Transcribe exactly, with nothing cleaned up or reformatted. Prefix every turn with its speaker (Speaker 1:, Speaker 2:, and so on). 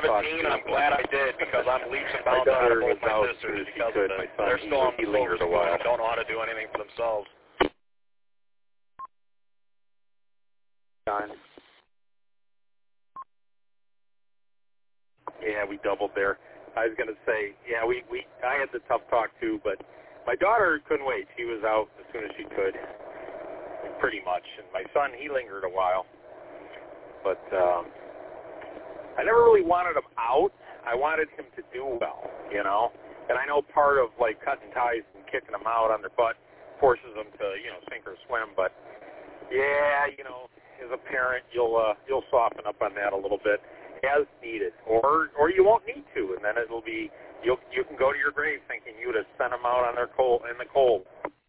Speaker 1: seventeen, I'm glad I did because I'm leaps and bounds ahead of both my sisters because of the, they're still on the silver spoon and don't know how to do anything for themselves.
Speaker 2: Yeah, we doubled there. I was going to say, yeah, we, we I had the tough talk too, but my daughter couldn't wait. She was out as soon as she could, pretty much. And my son, he lingered a while. But um, I never really wanted him out. I wanted him to do well, you know. And I know part of, like, cutting ties and kicking them out on their butt forces them to, you know, sink or swim. But, yeah, you know, as a parent, you'll uh, you'll soften up on that a little bit as needed, or or you won't need to, and then it'll be you'll you can go to your grave thinking you'd have sent them out on their cold in the cold.